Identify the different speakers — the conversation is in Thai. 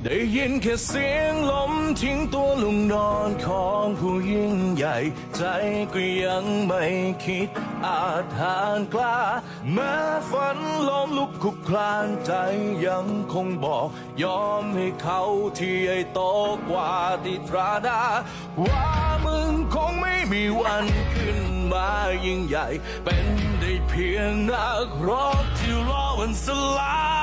Speaker 1: ได้ยินแค่เสียงลมทิ้งตัวลงนอนของผู้ยิ่งใหญ่ใจก็ยังไม่คิดอาจหารกล้าแม้ฝันล้มลุกคลุกคลานใจยังคงบอกยอมให้เขาที่ใหญ่โตกว่าที่ตราดาว่ามึงคงไม่มีวันขึ้นมายิ่งใหญ่เป็นได้เพียงนักรบที่รอวันสลาย